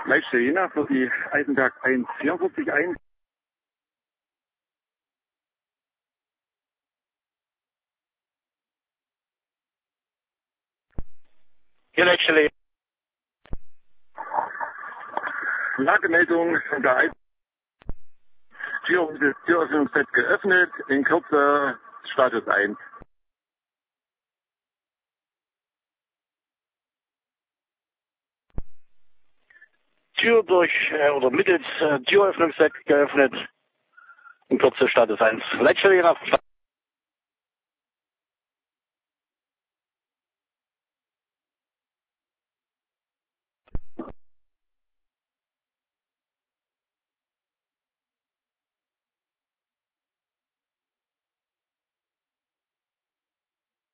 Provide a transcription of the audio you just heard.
Leitste Jena für die Eisenberg 144-1. Hier Leitste Jena. Lagemeldung von der Türöffnungsset geöffnet, in Kürze Status 1. Tür durch oder mittels Türöffnungsset geöffnet. In Kürze Status 1. Leitste Jena.